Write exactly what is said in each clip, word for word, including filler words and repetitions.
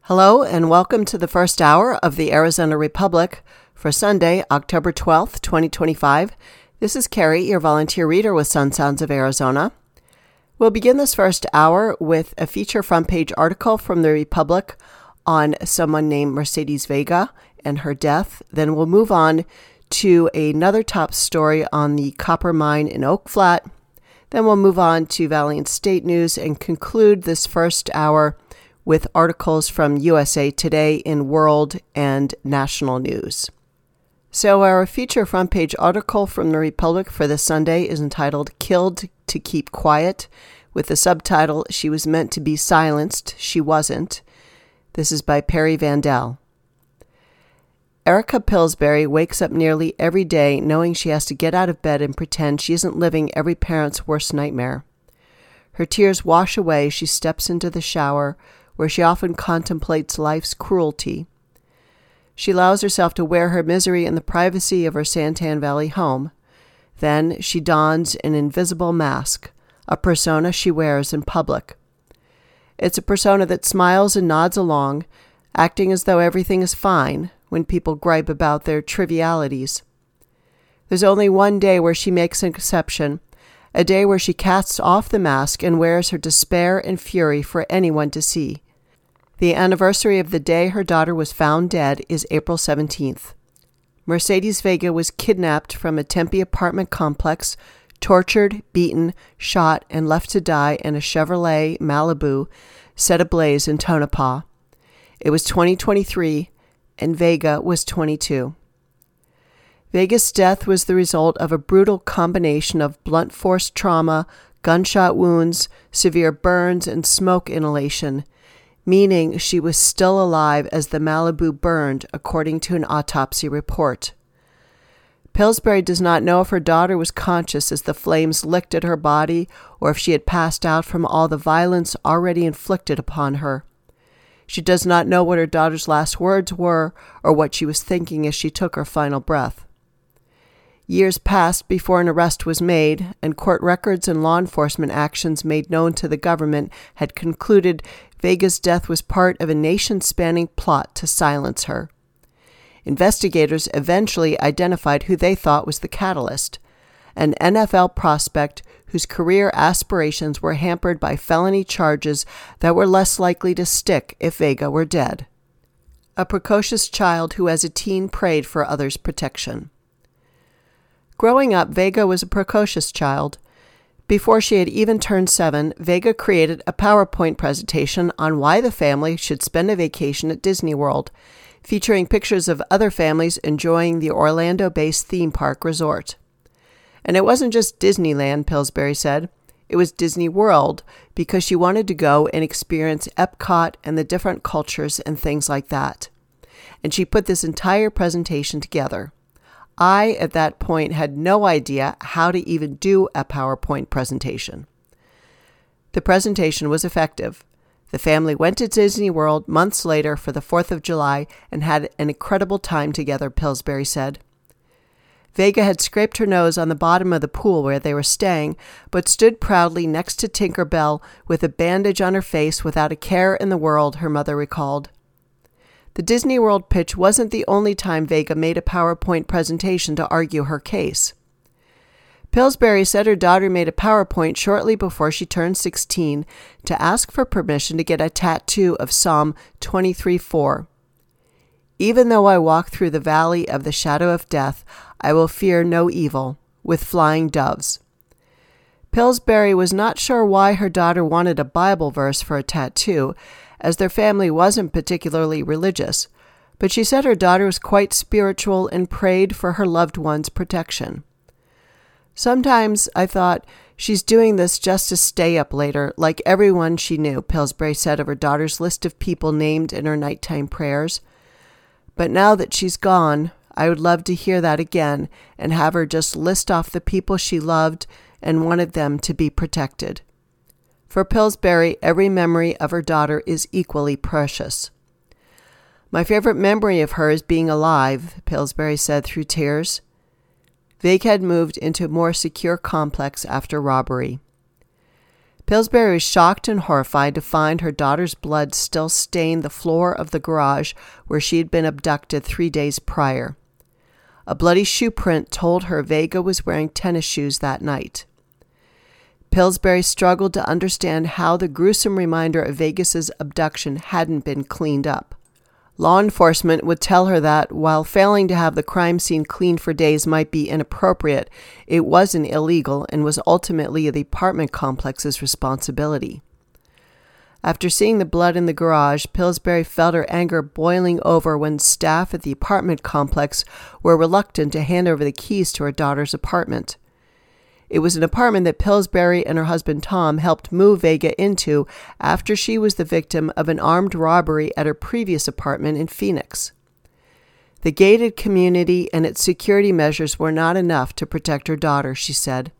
Hello and welcome to the first hour of the Arizona Republic for Sunday, October twelfth, twenty twenty-five. This is Carrie, your volunteer reader with Sun Sounds of Arizona. We'll begin this first hour with a feature front page article from the Republic on someone named Mercedes Vega and her death. Then we'll move on to another top story on the copper mine in Oak Flat. Then we'll move on to Valiant State News and conclude this first hour with articles from U S A Today in world and national news. So our feature front page article from the Republic for this Sunday is entitled Killed to Keep Quiet, with the subtitle, She Was Meant to Be Silenced, She Wasn't. This is by Perry Vandell. Erica Pillsbury wakes up nearly every day knowing she has to get out of bed and pretend she isn't living every parent's worst nightmare. Her tears wash away as she steps into the shower, where she often contemplates life's cruelty. She allows herself to wear her misery in the privacy of her Santan Valley home. Then she dons an invisible mask, a persona she wears in public. It's a persona that smiles and nods along, acting as though everything is fine when people gripe about their trivialities. There's only one day where she makes an exception, a day where she casts off the mask and wears her despair and fury for anyone to see. The anniversary of the day her daughter was found dead is April seventeenth. Mercedes Vega was kidnapped from a Tempe apartment complex, tortured, beaten, shot, and left to die in a Chevrolet Malibu set ablaze in Tonopah. It was twenty twenty-three, and Vega was twenty-two. Vega's death was the result of a brutal combination of blunt force trauma, gunshot wounds, severe burns, and smoke inhalation, meaning she was still alive as the Malibu burned, according to an autopsy report. Pillsbury does not know if her daughter was conscious as the flames licked at her body or if she had passed out from all the violence already inflicted upon her. She does not know what her daughter's last words were or what she was thinking as she took her final breath. Years passed before an arrest was made, and court records and law enforcement actions made known to the government had concluded Vega's death was part of a nation-spanning plot to silence her. Investigators eventually identified who they thought was the catalyst, an N F L prospect whose career aspirations were hampered by felony charges that were less likely to stick if Vega were dead. A precocious child who as a teen prayed for others' protection. Growing up, Vega was a precocious child. Before she had even turned seven, Vega created a PowerPoint presentation on why the family should spend a vacation at Disney World, featuring pictures of other families enjoying the Orlando-based theme park resort. And it wasn't just Disneyland, Pillsbury said. It was Disney World, because she wanted to go and experience Epcot and the different cultures and things like that. And she put this entire presentation together. I, at that point, had no idea how to even do a PowerPoint presentation. The presentation was effective. The family went to Disney World months later for the fourth of July and had an incredible time together, Pillsbury said. Vega had scraped her nose on the bottom of the pool where they were staying, but stood proudly next to Tinker Bell with a bandage on her face without a care in the world, her mother recalled. The Disney World pitch wasn't the only time Vega made a PowerPoint presentation to argue her case. Pillsbury said her daughter made a PowerPoint shortly before she turned sixteen to ask for permission to get a tattoo of Psalm twenty-three four. Even though I walk through the valley of the shadow of death, I will fear no evil, with flying doves. Pillsbury was not sure why her daughter wanted a Bible verse for a tattoo, as their family wasn't particularly religious, but she said her daughter was quite spiritual and prayed for her loved one's protection. Sometimes I thought, she's doing this just to stay up later, like everyone she knew, Pillsbury said of her daughter's list of people named in her nighttime prayers. But now that she's gone, I would love to hear that again and have her just list off the people she loved and wanted them to be protected. For Pillsbury, every memory of her daughter is equally precious. My favorite memory of her is being alive, Pillsbury said through tears. Vega had moved into a more secure complex after robbery. Pillsbury was shocked and horrified to find her daughter's blood still stained the floor of the garage where she had been abducted three days prior. A bloody shoe print told her Vega was wearing tennis shoes that night. Pillsbury struggled to understand how the gruesome reminder of Vegas's abduction hadn't been cleaned up. Law enforcement would tell her that, while failing to have the crime scene cleaned for days might be inappropriate, it wasn't illegal and was ultimately the apartment complex's responsibility. After seeing the blood in the garage, Pillsbury felt her anger boiling over when staff at the apartment complex were reluctant to hand over the keys to her daughter's apartment. It was an apartment that Pillsbury and her husband Tom helped move Vega into after she was the victim of an armed robbery at her previous apartment in Phoenix. The gated community and its security measures were not enough to protect her daughter, she said.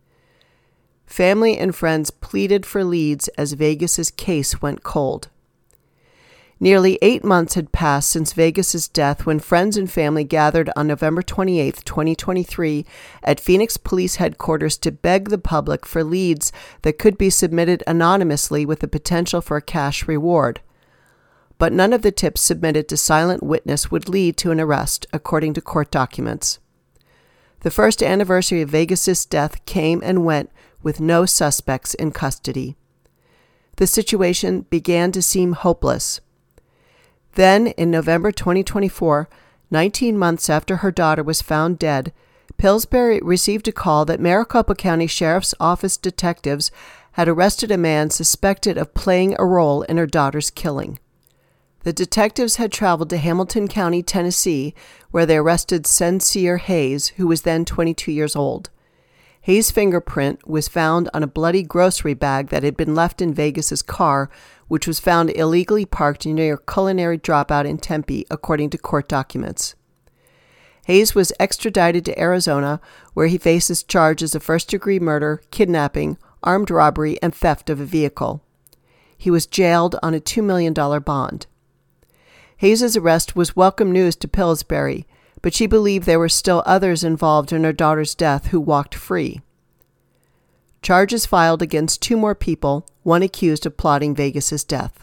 Family and friends pleaded for leads as Vegas's case went cold. Nearly eight months had passed since Vegas's death when friends and family gathered on November twenty-eighth, twenty twenty-three at Phoenix Police Headquarters to beg the public for leads that could be submitted anonymously with the potential for a cash reward. But none of the tips submitted to Silent Witness would lead to an arrest, according to court documents. The first anniversary of Vegas's death came and went with no suspects in custody. The situation began to seem hopeless. Then, in November twenty twenty-four, nineteen months after her daughter was found dead, Pillsbury received a call that Maricopa County Sheriff's Office detectives had arrested a man suspected of playing a role in her daughter's killing. The detectives had traveled to Hamilton County, Tennessee, where they arrested Sincere Hayes, who was then twenty-two years old. Hayes' fingerprint was found on a bloody grocery bag that had been left in Vegas's car, which was found illegally parked near a Culinary Dropout in Tempe, according to court documents. Hayes was extradited to Arizona, where he faces charges of first-degree murder, kidnapping, armed robbery, and theft of a vehicle. He was jailed on a two million dollars bond. Hayes' arrest was welcome news to Pillsbury, but she believed there were still others involved in her daughter's death who walked free. Charges filed against two more people, one accused of plotting Vegas's death.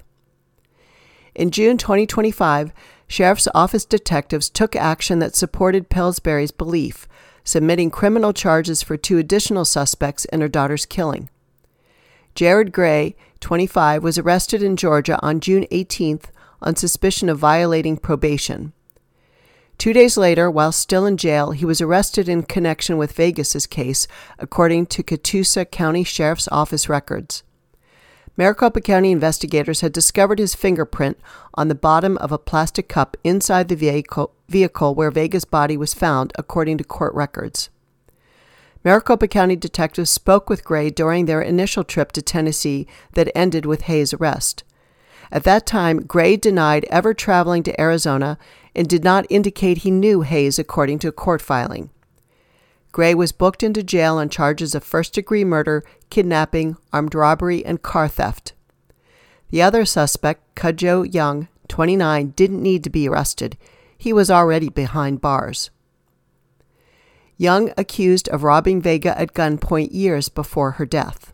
In June twenty twenty-five, Sheriff's Office detectives took action that supported Pillsbury's belief, submitting criminal charges for two additional suspects in her daughter's killing. Jared Gray, twenty-five, was arrested in Georgia on June eighteenth on suspicion of violating probation. Two days later, while still in jail, he was arrested in connection with Vegas's case, according to Catoosa County Sheriff's Office records. Maricopa County investigators had discovered his fingerprint on the bottom of a plastic cup inside the vehicle, vehicle where Vega's body was found, according to court records. Maricopa County detectives spoke with Gray during their initial trip to Tennessee that ended with Hayes' arrest. At that time, Gray denied ever traveling to Arizona and did not indicate he knew Hayes, according to a court filing. Gray was booked into jail on charges of first-degree murder, kidnapping, armed robbery, and car theft. The other suspect, Cudjoe Young, twenty-nine, didn't need to be arrested. He was already behind bars. Young accused of robbing Vega at gunpoint years before her death.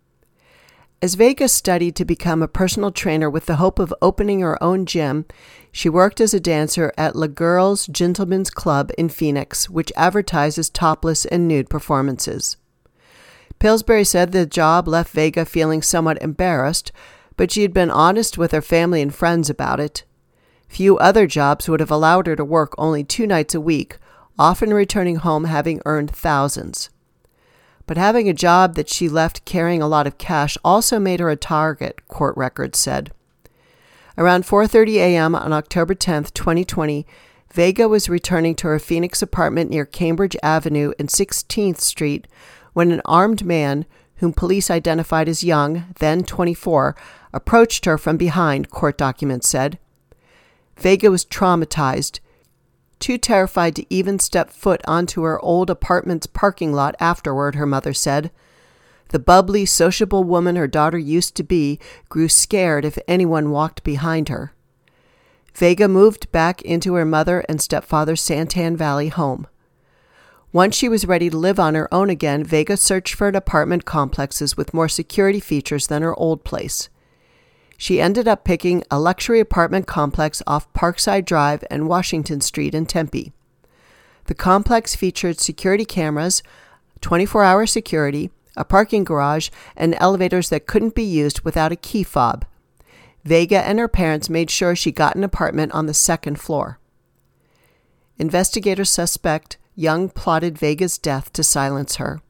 As Vega studied to become a personal trainer with the hope of opening her own gym, she worked as a dancer at La Girls Gentlemen's Club in Phoenix, which advertises topless and nude performances. Pillsbury said the job left Vega feeling somewhat embarrassed, but she had been honest with her family and friends about it. Few other jobs would have allowed her to work only two nights a week, often returning home having earned thousands. But having a job that she left carrying a lot of cash also made her a target, court records said. Around four thirty a.m. on October tenth, twenty twenty, Vega was returning to her Phoenix apartment near Cambridge Avenue and sixteenth Street when an armed man, whom police identified as Young, then twenty-four, approached her from behind, court documents said. Vega was traumatized, too terrified to even step foot onto her old apartment's parking lot afterward, her mother said. The bubbly, sociable woman her daughter used to be grew scared if anyone walked behind her. Vega moved back into her mother and stepfather's Santan Valley home. Once she was ready to live on her own again, Vega searched for apartment complexes with more security features than her old place. She ended up picking a luxury apartment complex off Parkside Drive and Washington Street in Tempe. The complex featured security cameras, twenty-four hour security, a parking garage, and elevators that couldn't be used without a key fob. Vega and her parents made sure she got an apartment on the second floor. Investigators suspect Young plotted Vega's death to silence her.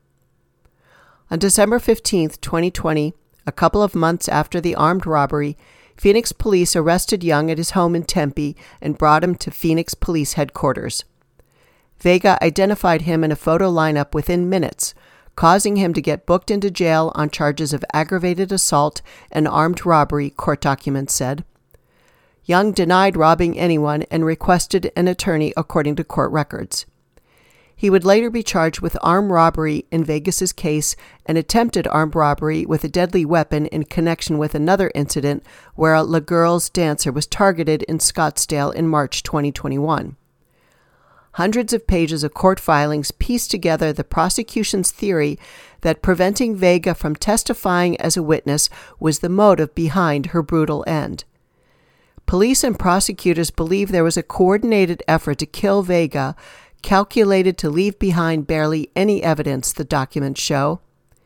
On December fifteenth, twenty twenty, a couple of months after the armed robbery, Phoenix police arrested Young at his home in Tempe and brought him to Phoenix Police Headquarters. Vega identified him in a photo lineup within minutes, causing him to get booked into jail on charges of aggravated assault and armed robbery, court documents said. Young denied robbing anyone and requested an attorney, according to court records. He would later be charged with armed robbery in Vegas's case and attempted armed robbery with a deadly weapon in connection with another incident where a La Girls dancer was targeted in Scottsdale in March twenty twenty-one. Hundreds of pages of court filings piece together the prosecution's theory that preventing Vega from testifying as a witness was the motive behind her brutal end. Police and prosecutors believe there was a coordinated effort to kill Vega, calculated to leave behind barely any evidence, the documents show.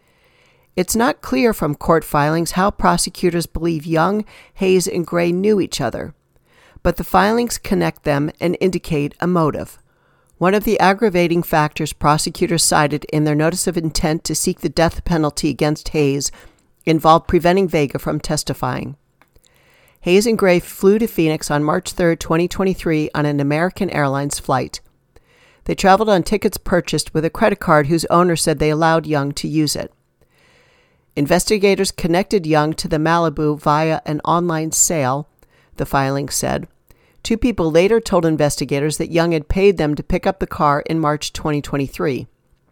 It's not clear from court filings how prosecutors believe Young, Hayes, and Gray knew each other, but the filings connect them and indicate a motive. One of the aggravating factors prosecutors cited in their notice of intent to seek the death penalty against Hayes involved preventing Vega from testifying. Hayes and Gray flew to Phoenix on March third, twenty twenty-three on an American Airlines flight. They traveled on tickets purchased with a credit card whose owner said they allowed Young to use it. Investigators connected Young to the Malibu via an online sale, the filing said. Two people later told investigators that Young had paid them to pick up the car in March twenty twenty-three.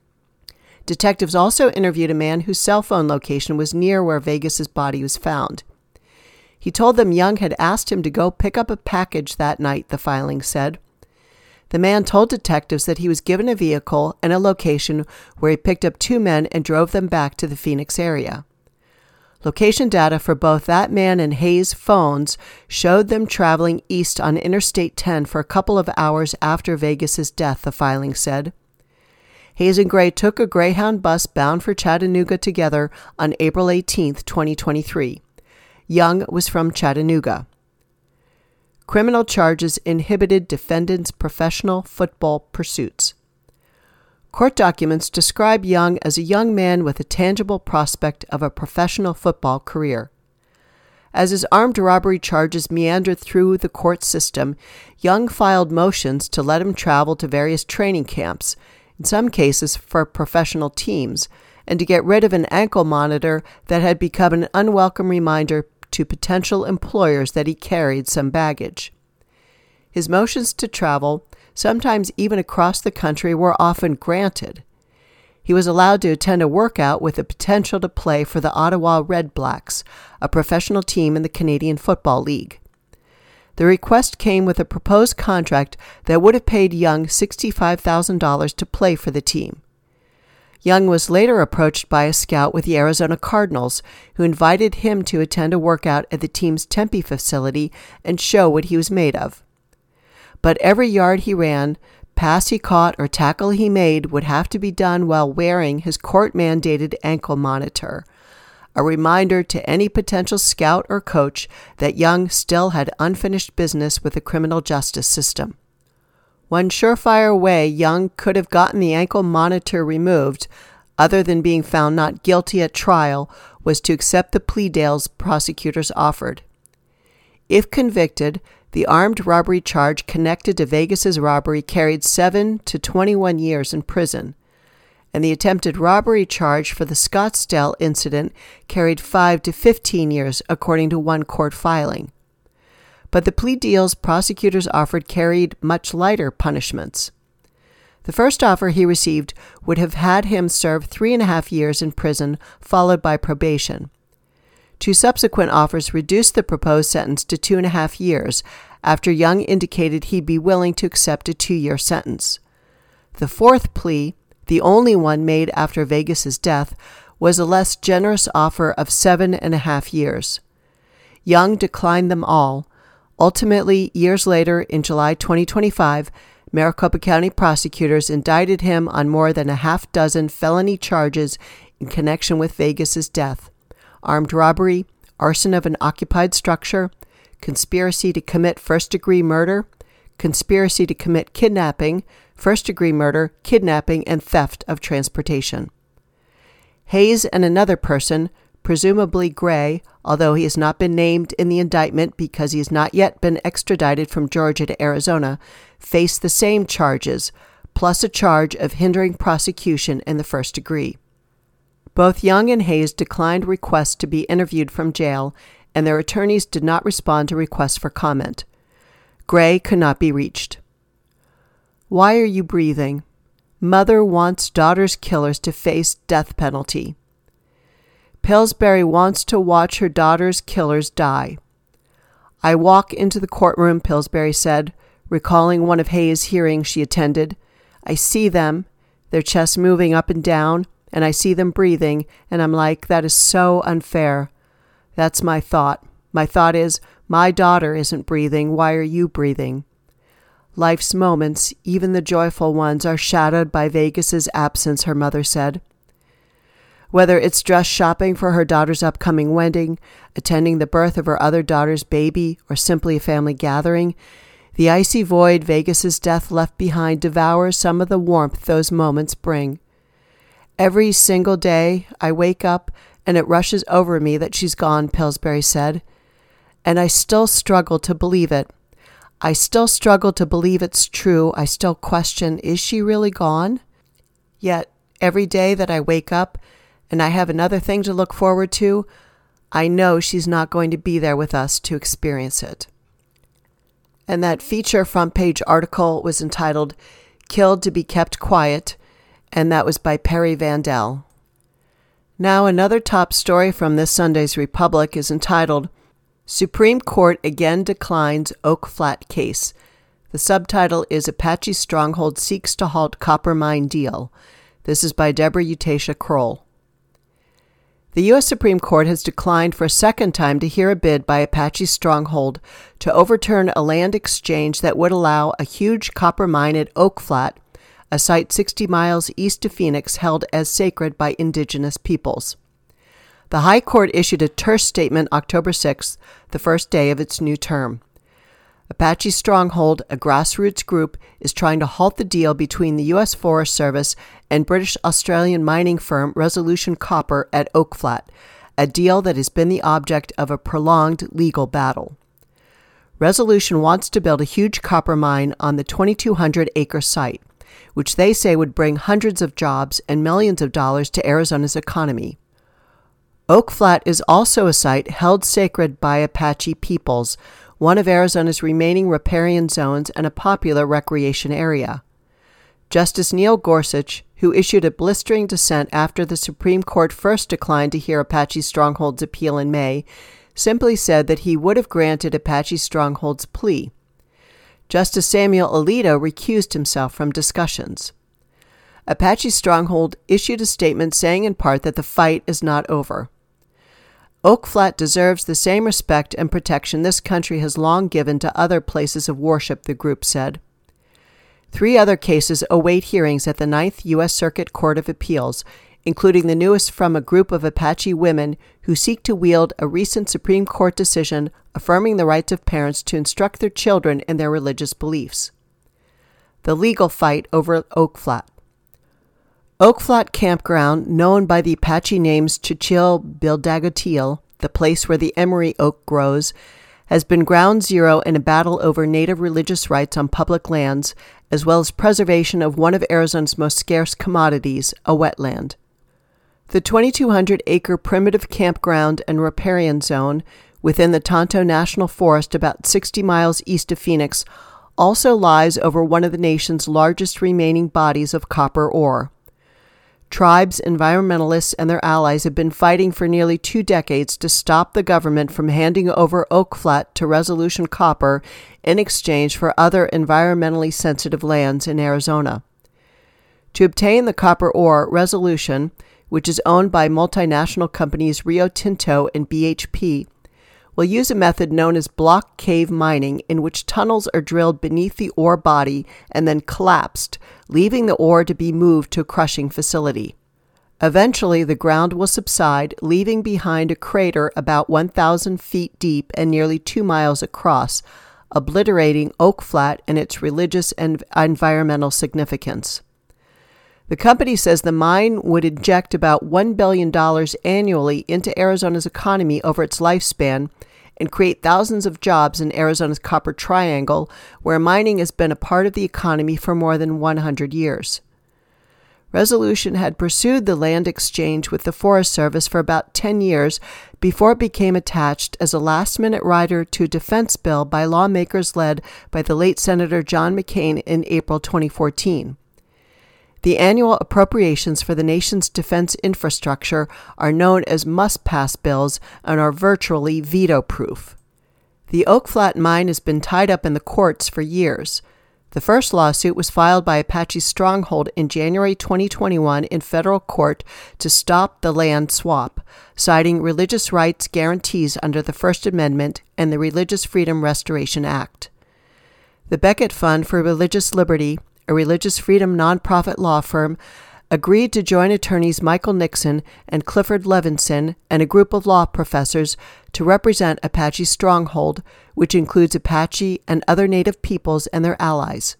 Detectives also interviewed a man whose cell phone location was near where Vegas's body was found. He told them Young had asked him to go pick up a package that night, the filing said. The man told detectives that he was given a vehicle and a location where he picked up two men and drove them back to the Phoenix area. Location data for both that man and Hayes' phones showed them traveling east on Interstate ten for a couple of hours after Vegas's death, the filing said. Hayes and Gray took a Greyhound bus bound for Chattanooga together on April eighteenth, twenty twenty-three. Young was from Chattanooga. Criminal charges inhibited defendants' professional football pursuits. Court documents describe Young as a young man with a tangible prospect of a professional football career. As his armed robbery charges meandered through the court system, Young filed motions to let him travel to various training camps, in some cases for professional teams, and to get rid of an ankle monitor that had become an unwelcome reminder to potential employers that he carried some baggage. His motions to travel, sometimes even across the country, were often granted. He was allowed to attend a workout with the potential to play for the Ottawa Red Blacks, a professional team in the Canadian Football League. The request came with a proposed contract that would have paid Young sixty-five thousand dollars to play for the team. Young was later approached by a scout with the Arizona Cardinals, who invited him to attend a workout at the team's Tempe facility and show what he was made of. But every yard he ran, pass he caught, or tackle he made would have to be done while wearing his court-mandated ankle monitor, a reminder to any potential scout or coach that Young still had unfinished business with the criminal justice system. One surefire way Young could have gotten the ankle monitor removed, other than being found not guilty at trial, was to accept the plea deals prosecutors offered. If convicted, the armed robbery charge connected to Vegas's robbery carried seven to twenty-one years in prison, and the attempted robbery charge for the Scottsdale incident carried five to fifteen years, according to one court filing. But the plea deals prosecutors offered carried much lighter punishments. The first offer he received would have had him serve three and a half years in prison, followed by probation. Two subsequent offers reduced the proposed sentence to two and a half years, after Young indicated he'd be willing to accept a two-year sentence. The fourth plea, the only one made after Vegas's death, was a less generous offer of seven and a half years. Young declined them all. Ultimately, years later, in July twenty twenty-five, Maricopa County prosecutors indicted him on more than a half dozen felony charges in connection with Vegas's death: armed robbery, arson of an occupied structure, conspiracy to commit first-degree murder, conspiracy to commit kidnapping, first-degree murder, kidnapping, and theft of transportation. Hayes and another person, presumably Gray, although he has not been named in the indictment because he has not yet been extradited from Georgia to Arizona, face the same charges, plus a charge of hindering prosecution in the first degree. Both Young and Hayes declined requests to be interviewed from jail, and their attorneys did not respond to requests for comment. Gray could not be reached. Why are you breathing? Mother wants daughter's killers to face death penalty. Pillsbury wants to watch her daughter's killers die. I walk into the courtroom, Pillsbury said, recalling one of Hayes' hearings she attended. I see them, their chests moving up and down, and I see them breathing, and I'm like, that is so unfair. That's my thought. My thought is, my daughter isn't breathing. Why are you breathing? Life's moments, even the joyful ones, are shadowed by Vegas's absence, her mother said. Whether it's dress shopping for her daughter's upcoming wedding, attending the birth of her other daughter's baby, or simply a family gathering, the icy void Vegas's death left behind devours some of the warmth those moments bring. Every single day I wake up and it rushes over me that she's gone, Pillsbury said. And I still struggle to believe it. I still struggle to believe it's true. I still question, is she really gone? Yet, every day that I wake up and I have another thing to look forward to, I know she's not going to be there with us to experience it. And that feature front page article was entitled, Killed to be Kept Quiet, and that was by Perry Vandell. Now another top story from this Sunday's Republic is entitled, Supreme Court Again Declines Oak Flat Case. The subtitle is Apache Stronghold Seeks to Halt Copper Mine Deal. This is by Deborah Utasha Kroll. The U S Supreme Court has declined for a second time to hear a bid by Apache Stronghold to overturn a land exchange that would allow a huge copper mine at Oak Flat, a site sixty miles east of Phoenix held as sacred by indigenous peoples. The High Court issued a terse statement October sixth, the first day of its new term. Apache Stronghold, a grassroots group, is trying to halt the deal between the U S Forest Service and British-Australian mining firm Resolution Copper at Oak Flat, a deal that has been the object of a prolonged legal battle. Resolution wants to build a huge copper mine on the twenty-two hundred acre site, which they say would bring hundreds of jobs and millions of dollars to Arizona's economy. Oak Flat is also a site held sacred by Apache peoples, one of Arizona's remaining riparian zones and a popular recreation area. Justice Neil Gorsuch, who issued a blistering dissent after the Supreme Court first declined to hear Apache Stronghold's appeal in May, simply said that he would have granted Apache Stronghold's plea. Justice Samuel Alito recused himself from discussions. Apache Stronghold issued a statement saying in part that the fight is not over. Oak Flat deserves the same respect and protection this country has long given to other places of worship, the group said. Three other cases await hearings at the Ninth U S Circuit Court of Appeals, including the newest from a group of Apache women who seek to wield a recent Supreme Court decision affirming the rights of parents to instruct their children in their religious beliefs. The legal fight over Oak Flat. Oak Flat Campground, known by the Apache names Chichil Bildagotil, the place where the emery oak grows, has been ground zero in a battle over native religious rights on public lands, as well as preservation of one of Arizona's most scarce commodities, a wetland. The twenty-two hundred acre primitive campground and riparian zone within the Tonto National Forest about sixty miles east of Phoenix also lies over one of the nation's largest remaining bodies of copper ore. Tribes, environmentalists, and their allies have been fighting for nearly two decades to stop the government from handing over Oak Flat to Resolution Copper in exchange for other environmentally sensitive lands in Arizona. To obtain the copper ore, Resolution, which is owned by multinational companies Rio Tinto and B H P, will use a method known as block cave mining, in which tunnels are drilled beneath the ore body and then collapsed, leaving the ore to be moved to a crushing facility. Eventually, the ground will subside, leaving behind a crater about one thousand feet deep and nearly two miles across, obliterating Oak Flat and its religious and environmental significance. The company says the mine would inject about one billion dollars annually into Arizona's economy over its lifespan and create thousands of jobs in Arizona's Copper Triangle, where mining has been a part of the economy for more than one hundred years. Resolution had pursued the land exchange with the Forest Service for about ten years before it became attached as a last-minute rider to a defense bill by lawmakers led by the late Senator John McCain in April twenty fourteen. The annual appropriations for the nation's defense infrastructure are known as must-pass bills and are virtually veto-proof. The Oak Flat mine has been tied up in the courts for years. The first lawsuit was filed by Apache Stronghold in January twenty twenty-one in federal court to stop the land swap, citing religious rights guarantees under the First Amendment and the Religious Freedom Restoration Act. The Becket Fund for Religious Liberty, a religious freedom nonprofit law firm, agreed to join attorneys Michael Nixon and Clifford Levinson and a group of law professors to represent Apache Stronghold, which includes Apache and other Native peoples and their allies.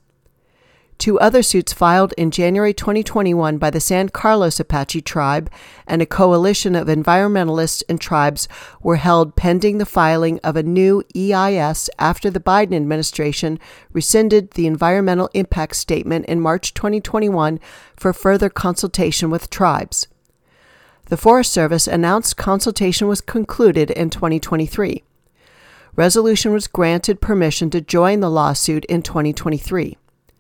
Two other suits filed in January twenty twenty-one by the San Carlos Apache tribe and a coalition of environmentalists and tribes were held pending the filing of a new E I S after the Biden administration rescinded the environmental impact statement in March twenty twenty-one for further consultation with tribes. The Forest Service announced consultation was concluded in twenty twenty-three. Resolution was granted permission to join the lawsuit in twenty twenty-three.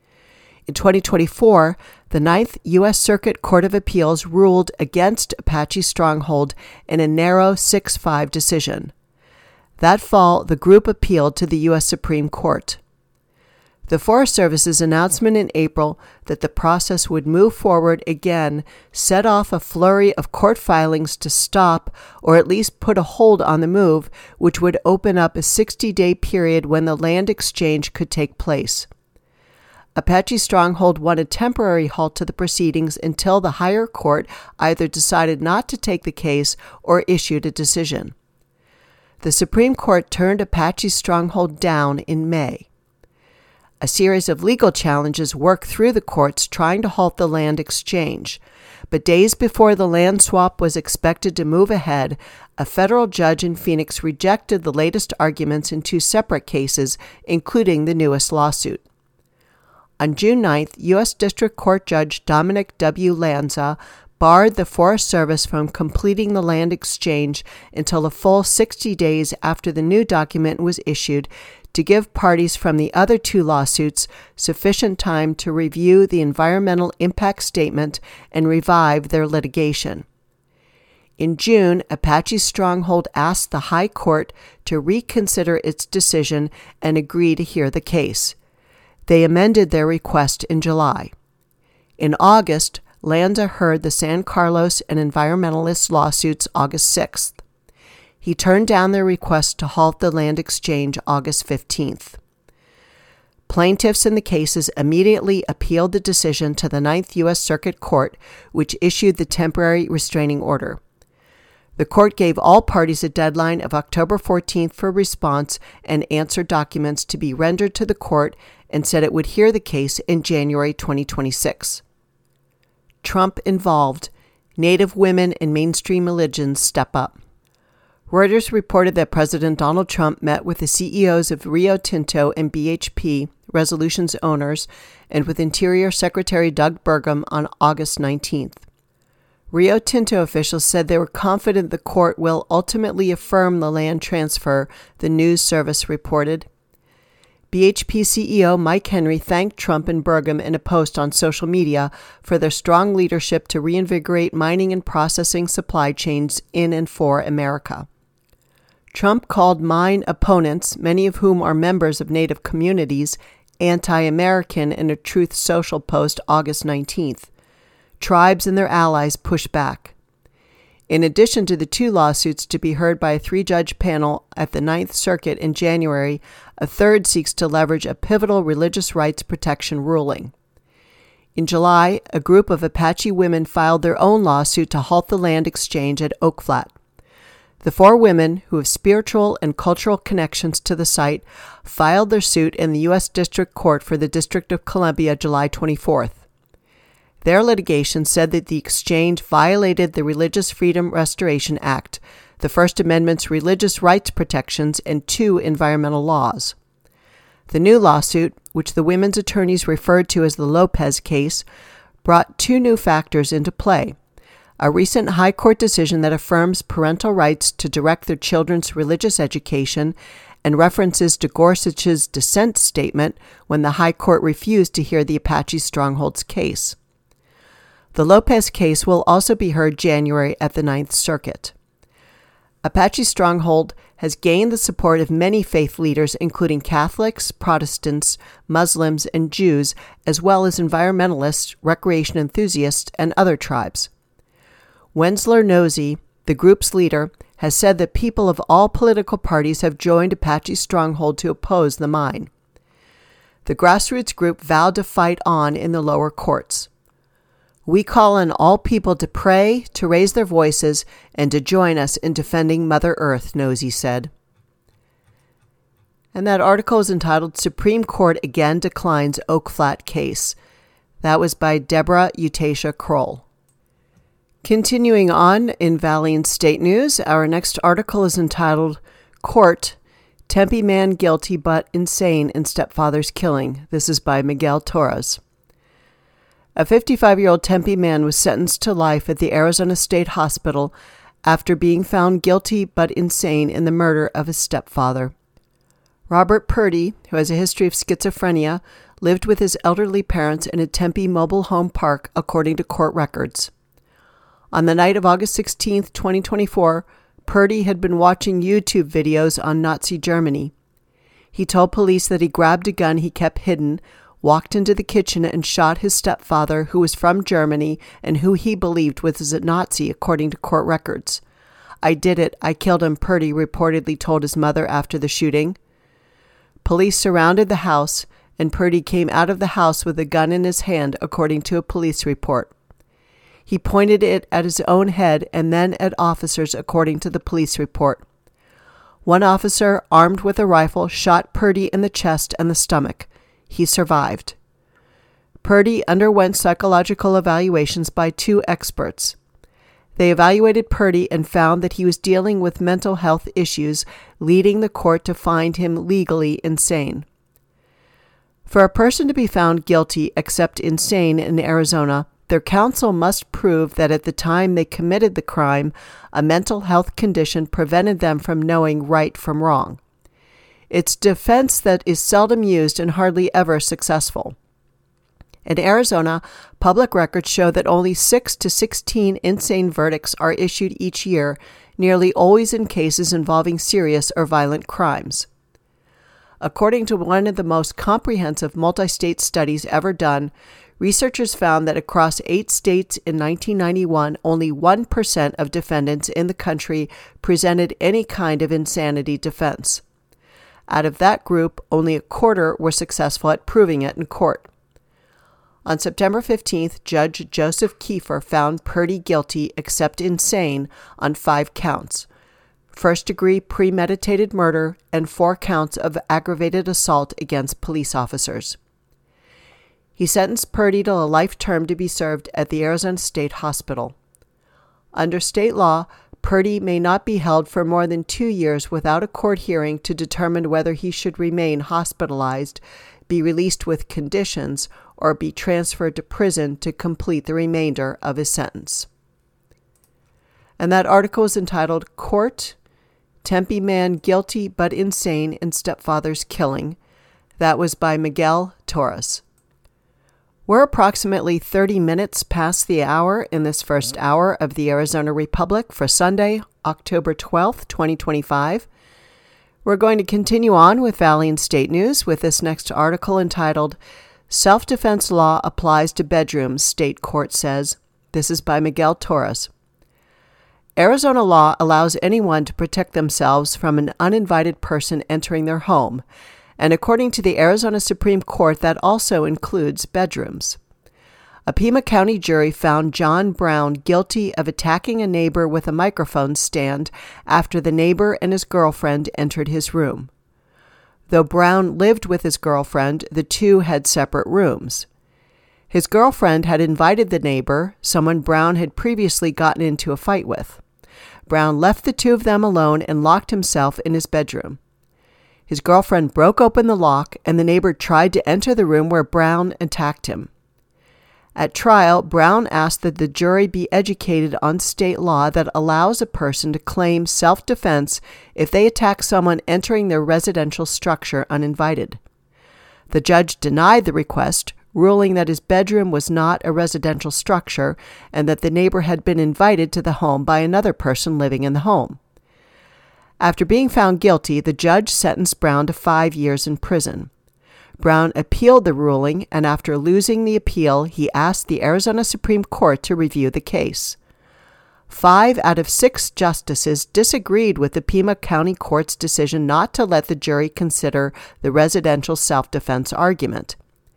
In twenty twenty-four, the Ninth U S Circuit Court of Appeals ruled against Apache Stronghold in a narrow six five decision. That fall, the group appealed to the U S Supreme Court. The Forest Service's announcement in April that the process would move forward again set off a flurry of court filings to stop or at least put a hold on the move, which would open up a sixty-day period when the land exchange could take place. Apache Stronghold won a temporary halt to the proceedings until the higher court either decided not to take the case or issued a decision. The Supreme Court turned Apache Stronghold down in May. A series of legal challenges worked through the courts trying to halt the land exchange, but days before the land swap was expected to move ahead, a federal judge in Phoenix rejected the latest arguments in two separate cases, including the newest lawsuit. On June ninth, U S District Court Judge Dominic W. Lanza barred the Forest Service from completing the land exchange until a full sixty days after the new document was issued to give parties from the other two lawsuits sufficient time to review the environmental impact statement and revive their litigation. In June, Apache Stronghold asked the High Court to reconsider its decision and agree to hear the case. They amended their request in July. In August, Lanza heard the San Carlos and environmentalist lawsuits August sixth. He turned down their request to halt the land exchange August fifteenth. Plaintiffs in the cases immediately appealed the decision to the Ninth U S Circuit Court, which issued the temporary restraining order. The court gave all parties a deadline of October fourteenth for response and answer documents to be rendered to the court and said it would hear the case in January twenty twenty-six. Trump involved. Native women and mainstream religions step up. Reuters reported that President Donald Trump met with the C E Os of Rio Tinto and B H P, Resolution's owners, and with Interior Secretary Doug Burgum on August nineteenth. Rio Tinto officials said they were confident the court will ultimately affirm the land transfer, the news service reported. B H P C E O Mike Henry thanked Trump and Burgum in a post on social media for their strong leadership to reinvigorate mining and processing supply chains in and for America. Trump called mine opponents, many of whom are members of Native communities, anti-American in a Truth Social post August nineteenth. tribes and their allies push back. In addition to the two lawsuits to be heard by a three-judge panel at the Ninth Circuit in January, a third seeks to leverage a pivotal religious rights protection ruling. In July, a group of Apache women filed their own lawsuit to halt the land exchange at Oak Flat. The four women, who have spiritual and cultural connections to the site, filed their suit in the U S District Court for the District of Columbia July twenty-fourth. Their litigation said that the exchange violated the Religious Freedom Restoration Act, the First Amendment's religious rights protections, and two environmental laws. The new lawsuit, which the women's attorneys referred to as the Lopez case, brought two new factors into play: a recent High Court decision that affirms parental rights to direct their children's religious education, and references to Gorsuch's dissent statement when the High Court refused to hear the Apache Stronghold's case. The Lopez case will also be heard January at the Ninth Circuit. Apache Stronghold has gained the support of many faith leaders, including Catholics, Protestants, Muslims, and Jews, as well as environmentalists, recreation enthusiasts, and other tribes. Wensler Nosey, the group's leader, has said that people of all political parties have joined Apache Stronghold to oppose the mine. The grassroots group vowed to fight on in the lower courts. "We call on all people to pray, to raise their voices, and to join us in defending Mother Earth," Nosey said. And that article is entitled "Supreme Court Again Declines Oak Flat Case." That was by Deborah Utasia Kroll. Continuing on in Valley and State News, our next article is entitled "Court, Tempe Man Guilty But Insane in Stepfather's Killing." This is by Miguel Torres. A fifty-five-year-old Tempe man was sentenced to life at the Arizona State Hospital after being found guilty but insane in the murder of his stepfather. Robert Purdy, who has a history of schizophrenia, lived with his elderly parents in a Tempe mobile home park, according to court records. On the night of August sixteenth, twenty twenty-four, Purdy had been watching YouTube videos on Nazi Germany. He told police that he grabbed a gun he kept hidden, walked into the kitchen and shot his stepfather, who was from Germany and who he believed was a Nazi, according to court records. "I did it. I killed him," Purdy reportedly told his mother after the shooting. Police surrounded the house, and Purdy came out of the house with a gun in his hand, according to a police report. He pointed it at his own head and then at officers, according to the police report. One officer, armed with a rifle, shot Purdy in the chest and the stomach. He survived. Purdy underwent psychological evaluations by two experts. They evaluated Purdy and found that he was dealing with mental health issues, leading the court to find him legally insane. For a person to be found guilty except insane in Arizona, their counsel must prove that at the time they committed the crime, a mental health condition prevented them from knowing right from wrong. It's defense that is seldom used and hardly ever successful. In Arizona, public records show that only six to sixteen insane verdicts are issued each year, nearly always in cases involving serious or violent crimes. According to one of the most comprehensive multi-state studies ever done, researchers found that across eight states in nineteen ninety-one, only one percent of defendants in the country presented any kind of insanity defense. Out of that group, only a quarter were successful at proving it in court. On September fifteenth, Judge Joseph Kiefer found Purdy guilty except insane on five counts: first-degree premeditated murder and four counts of aggravated assault against police officers. He sentenced Purdy to a life term to be served at the Arizona State Hospital. Under state law, Purdy may not be held for more than two years without a court hearing to determine whether he should remain hospitalized, be released with conditions, or be transferred to prison to complete the remainder of his sentence. And that article is entitled "Court, Tempe Man Guilty But Insane in Stepfather's Killing." That was by Miguel Torres. We're approximately thirty minutes past the hour in this first hour of the Arizona Republic for Sunday, October twelfth, twenty twenty-five. We're going to continue on with Valley and State News with this next article entitled "Self-Defense Law Applies to Bedrooms, State Court Says." This is by Miguel Torres. Arizona law allows anyone to protect themselves from an uninvited person entering their home, and according to the Arizona Supreme Court, that also includes bedrooms. A Pima County jury found John Brown guilty of attacking a neighbor with a microphone stand after the neighbor and his girlfriend entered his room. Though Brown lived with his girlfriend, the two had separate rooms. His girlfriend had invited the neighbor, someone Brown had previously gotten into a fight with. Brown left the two of them alone and locked himself in his bedroom. His girlfriend broke open the lock, and the neighbor tried to enter the room where Brown attacked him. At trial, Brown asked that the jury be educated on state law that allows a person to claim self-defense if they attack someone entering their residential structure uninvited. The judge denied the request, ruling that his bedroom was not a residential structure and that the neighbor had been invited to the home by another person living in the home. After being found guilty, the judge sentenced Brown to five years in prison. Brown appealed the ruling, and after losing the appeal, he asked the Arizona Supreme Court to review the case. Five out of six justices disagreed with the Pima County Court's decision not to let the jury consider the residential self-defense argument.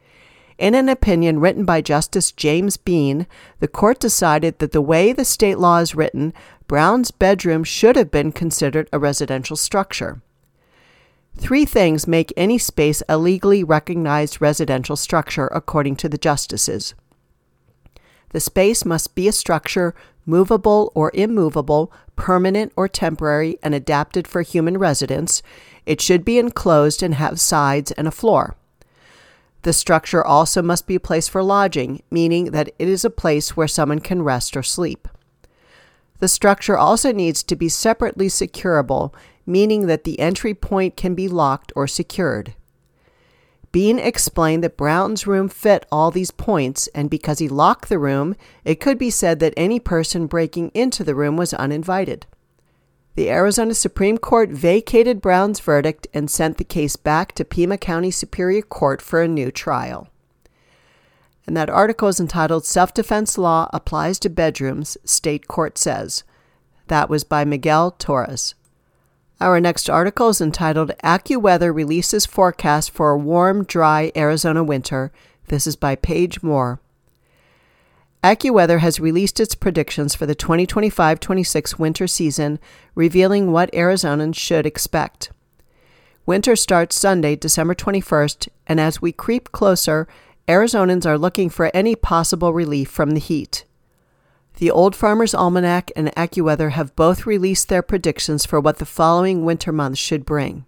In an opinion written by Justice James Bean, the court decided that the way the state law is written, Brown's bedroom should have been considered a residential structure. Three things make any space a legally recognized residential structure, according to the justices. The space must be a structure movable or immovable, permanent or temporary, and adapted for human residence. It should be enclosed and have sides and a floor. The structure also must be a place for lodging, meaning that it is a place where someone can rest or sleep. The structure also needs to be separately securable, meaning that the entry point can be locked or secured. Bean explained that Brown's room fit all these points, and because he locked the room, it could be said that any person breaking into the room was uninvited. The Arizona Supreme Court vacated Brown's verdict and sent the case back to Pima County Superior Court for a new trial. And that article is entitled Self-Defense Law Applies to Bedrooms, State Court Says. That was by Miguel Torres. Our next article is entitled AccuWeather Releases Forecast for a Warm, Dry Arizona Winter. This is by Paige Moore. AccuWeather has released its predictions for the twenty twenty-five twenty-six winter season, revealing what Arizonans should expect. Winter starts Sunday, December twenty-first, and as we creep closer, Arizonans are looking for any possible relief from the heat. The Old Farmer's Almanac and AccuWeather have both released their predictions for what the following winter months should bring.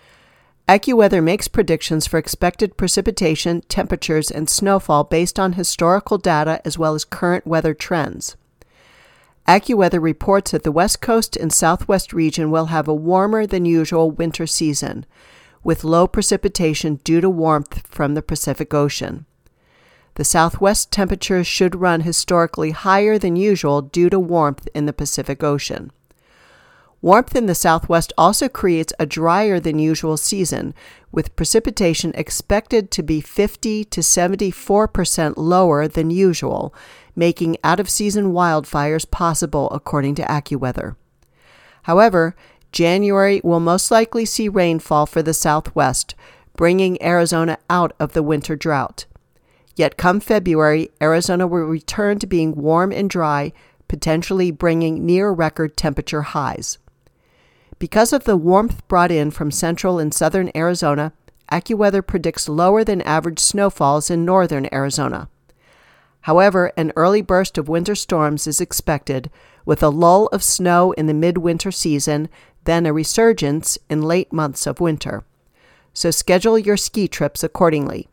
AccuWeather makes predictions for expected precipitation, temperatures, and snowfall based on historical data as well as current weather trends. AccuWeather reports that the West Coast and Southwest region will have a warmer than usual winter season, with low precipitation due to warmth from the Pacific Ocean. The Southwest temperatures should run historically higher than usual due to warmth in the Pacific Ocean. Warmth in the Southwest also creates a drier than usual season, with precipitation expected to be fifty to seventy-four percent lower than usual, making out-of-season wildfires possible according to AccuWeather. However, January will most likely see rainfall for the Southwest, bringing Arizona out of the winter drought. Yet come February, Arizona will return to being warm and dry, potentially bringing near-record temperature highs. Because of the warmth brought in from central and southern Arizona, AccuWeather predicts lower than average snowfalls in northern Arizona. However, an early burst of winter storms is expected, with a lull of snow in the midwinter season, then a resurgence in late months of winter. So schedule your ski trips accordingly.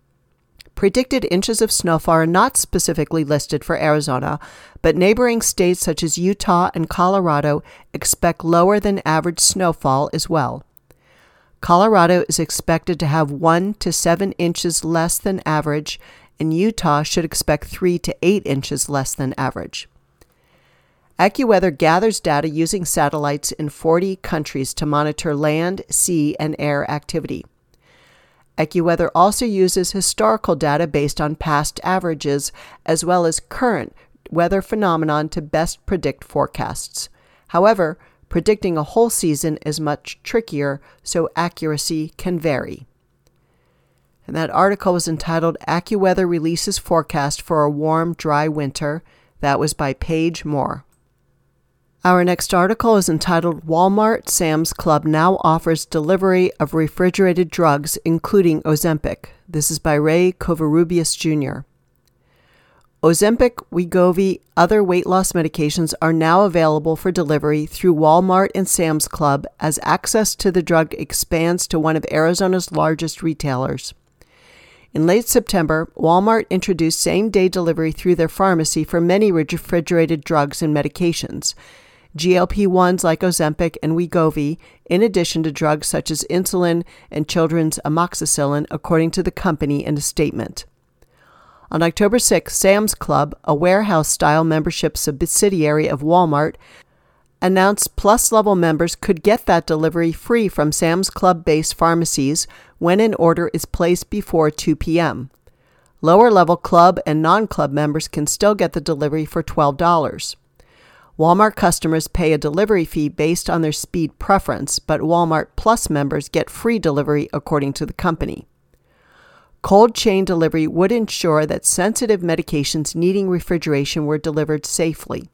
Predicted inches of snowfall are not specifically listed for Arizona, but neighboring states such as Utah and Colorado expect lower than average snowfall as well. Colorado is expected to have one to seven inches less than average, and Utah should expect three to eight inches less than average. AccuWeather gathers data using satellites in forty countries to monitor land, sea, and air activity. AccuWeather also uses historical data based on past averages, as well as current weather phenomenon to best predict forecasts. However, predicting a whole season is much trickier, so accuracy can vary. And that article was entitled AccuWeather Releases Forecast for a Warm, Dry Winter. That was by Paige Moore. Our next article is entitled Walmart Sam's Club Now Offers Delivery of Refrigerated Drugs, Including Ozempic. This is by Ray Covarrubias Junior Ozempic, Wegovy, other weight loss medications are now available for delivery through Walmart and Sam's Club as access to the drug expands to one of Arizona's largest retailers. In late September, Walmart introduced same-day delivery through their pharmacy for many refrigerated drugs and medications, G L P ones like Ozempic and Wegovy, in addition to drugs such as insulin and children's amoxicillin, according to the company in a statement. On October sixth, Sam's Club, a warehouse-style membership subsidiary of Walmart, announced Plus-level members could get that delivery free from Sam's Club-based pharmacies when an order is placed before two p.m. Lower-level club and non-club members can still get the delivery for twelve dollars. Walmart customers pay a delivery fee based on their speed preference, but Walmart Plus members get free delivery according to the company. Cold chain delivery would ensure that sensitive medications needing refrigeration were delivered safely.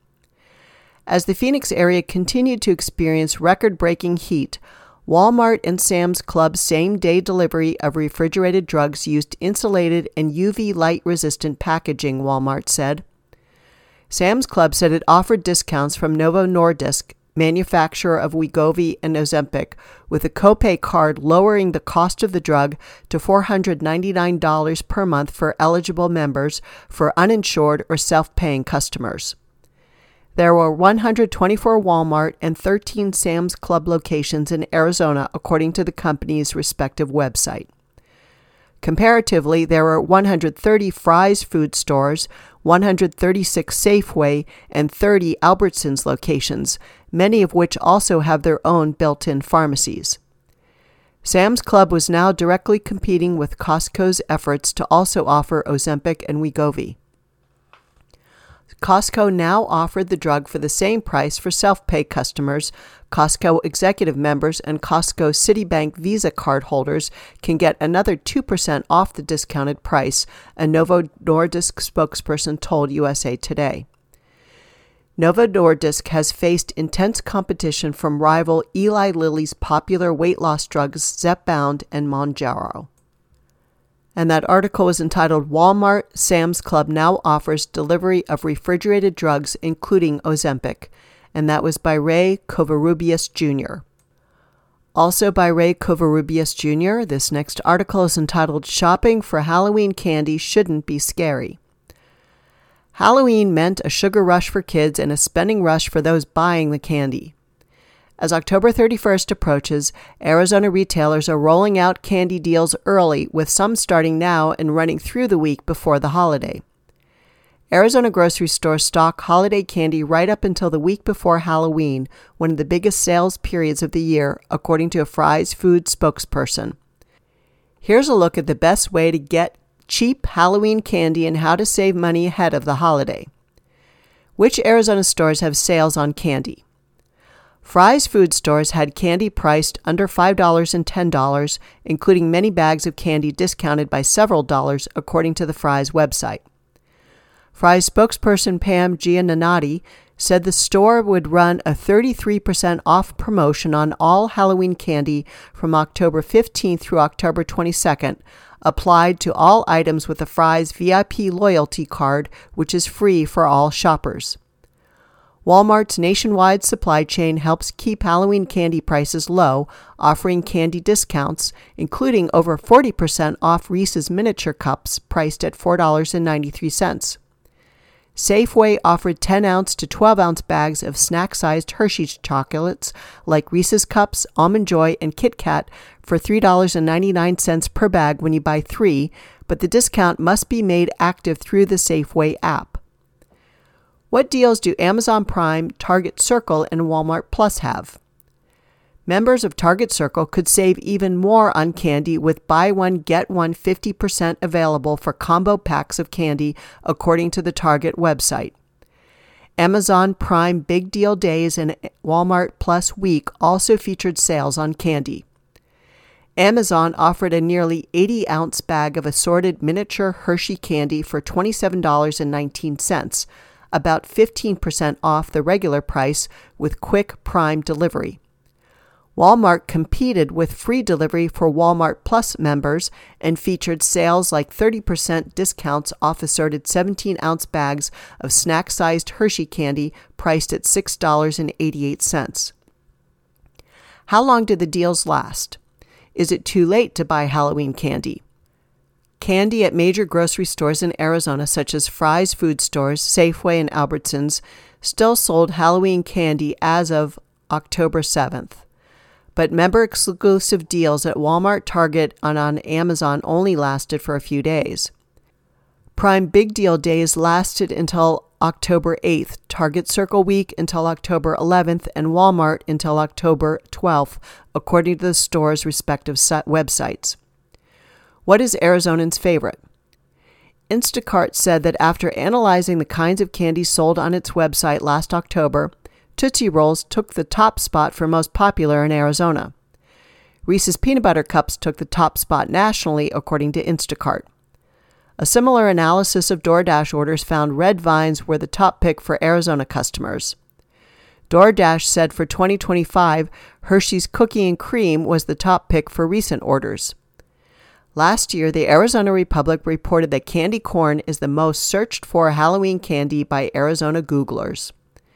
As the Phoenix area continued to experience record-breaking heat, Walmart and Sam's Club's same-day delivery of refrigerated drugs used insulated and U V light-resistant packaging, Walmart said. Sam's Club said it offered discounts from Novo Nordisk, manufacturer of Wegovy and Ozempic, with a copay card lowering the cost of the drug to four hundred ninety-nine dollars per month for eligible members for uninsured or self-paying customers. There were one hundred twenty-four Walmart and thirteen Sam's Club locations in Arizona, according to the company's respective website. Comparatively, there were one hundred thirty Fry's food stores, one hundred thirty-six Safeway, and thirty Albertsons locations, many of which also have their own built-in pharmacies. Sam's Club was now directly competing with Costco's efforts to also offer Ozempic and Wegovy. Costco now offered the drug for the same price for self-pay customers. Costco executive members and Costco Citibank Visa card holders can get another two percent off the discounted price, a Novo Nordisk spokesperson told U S A Today. Novo Nordisk has faced intense competition from rival Eli Lilly's popular weight loss drugs Zepbound and Mounjaro. And that article was entitled Walmart Sam's Club Now Offers Delivery of Refrigerated Drugs, Including Ozempic, and that was by Ray Covarrubias Junior Also by Ray Covarrubias Junior, this next article is entitled Shopping for Halloween Candy Shouldn't Be Scary. Halloween meant a sugar rush for kids and a spending rush for those buying the candy. As October thirty-first approaches, Arizona retailers are rolling out candy deals early, with some starting now and running through the week before the holiday. Arizona grocery stores stock holiday candy right up until the week before Halloween, one of the biggest sales periods of the year, according to a Fry's Food spokesperson. Here's a look at the best way to get cheap Halloween candy and how to save money ahead of the holiday. Which Arizona stores have sales on candy? Fry's Food stores had candy priced under five dollars and ten dollars, including many bags of candy discounted by several dollars, according to the Fry's website. Fry's spokesperson Pam Giannanati said the store would run a thirty-three percent off promotion on all Halloween candy from October fifteenth through October twenty-second, applied to all items with a Fry's V I P loyalty card, which is free for all shoppers. Walmart's nationwide supply chain helps keep Halloween candy prices low, offering candy discounts, including over forty percent off Reese's miniature cups priced at four dollars and ninety-three cents. Safeway offered ten-ounce to twelve-ounce bags of snack-sized Hershey's chocolates like Reese's Cups, Almond Joy, and Kit Kat for three dollars and ninety-nine cents per bag when you buy three, but the discount must be made active through the Safeway app. What deals do Amazon Prime, Target Circle, and Walmart Plus have? Members of Target Circle could save even more on candy with buy one, get one fifty percent available for combo packs of candy, according to the Target website. Amazon Prime Big Deal Days and Walmart Plus Week also featured sales on candy. Amazon offered a nearly eighty-ounce bag of assorted miniature Hershey candy for twenty-seven dollars and nineteen cents, about fifteen percent off the regular price with quick Prime delivery. Walmart competed with free delivery for Walmart Plus members and featured sales like thirty percent discounts off assorted seventeen-ounce bags of snack-sized Hershey candy priced at six dollars and eighty-eight cents. How long did the deals last? Is it too late to buy Halloween candy? Candy at major grocery stores in Arizona, such as Fry's Food Stores, Safeway, and Albertsons, still sold Halloween candy as of October seventh. But member-exclusive deals at Walmart, Target, and on Amazon only lasted for a few days. Prime Big Deal Days lasted until October eighth, Target Circle Week until October eleventh, and Walmart until October twelfth, according to the store's respective websites. What is Arizonans' favorite? Instacart said that after analyzing the kinds of candy sold on its website last October, Tootsie Rolls took the top spot for most popular in Arizona. Reese's Peanut Butter Cups took the top spot nationally, according to Instacart. A similar analysis of DoorDash orders found Red Vines were the top pick for Arizona customers. DoorDash said for twenty twenty-five, Hershey's Cookie and Cream was the top pick for recent orders. Last year, the Arizona Republic reported that candy corn is the most searched for Halloween candy by Arizona Googlers.